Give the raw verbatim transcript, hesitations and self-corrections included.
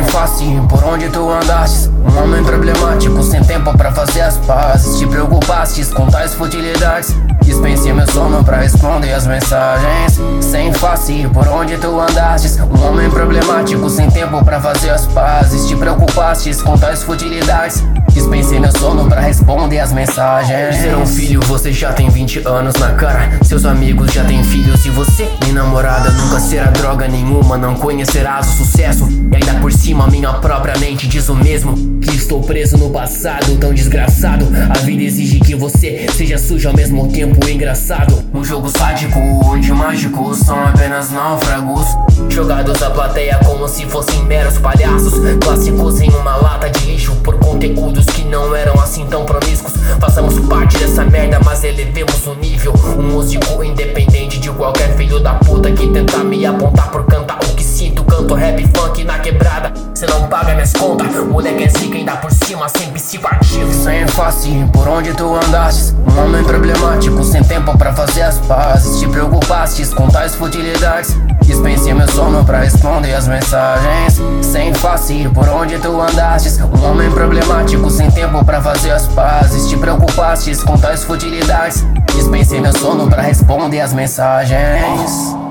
fácil, por onde tu andastes? Um homem problemático, sem tempo pra fazer as pazes. Te preocupastes com tais futilidades. Dispensei meu sono pra responder as mensagens. Sem face, por onde tu andastes? Um homem problemático, sem tempo pra fazer as pazes. Te preocupastes com tais futilidades. Dispensei meu sono pra responder as mensagens. Ser um filho, você já tem vinte anos na cara. Seus amigos já têm filhos e você nem namorada. Nunca será droga nenhuma, não conhecerás o sucesso. E ainda por cima minha própria mente diz o mesmo, que estou preso no passado tão desgraçado. A vida exige que você seja sujo ao mesmo tempo engraçado. Um jogo sádico onde mágicos são apenas náufragos, jogados à plateia como se fossem meros palhaços. Clássicos em uma lata de lixo por conteúdos que não eram assim tão promíscuos. Façamos parte dessa merda, mas elevemos o nível. Um músico independente de qualquer filho da puta que tenta me apontar por cantar o que sinto. Canto rap funk na quebrada, cê não paga minhas contas. Moleque é zica, ainda por cima sem psicoativo. Sem face, por onde tu andastes? Um homem problemático, sem tempo pra fazer as pazes. Te preocupastes com tais futilidades. Dispensei meu sono pra responder as mensagens. Sem face, por onde tu andastes? Um homem problemático, sem tempo pra fazer as pazes. Te preocupastes com tais futilidades. Dispensei meu sono pra responder as mensagens.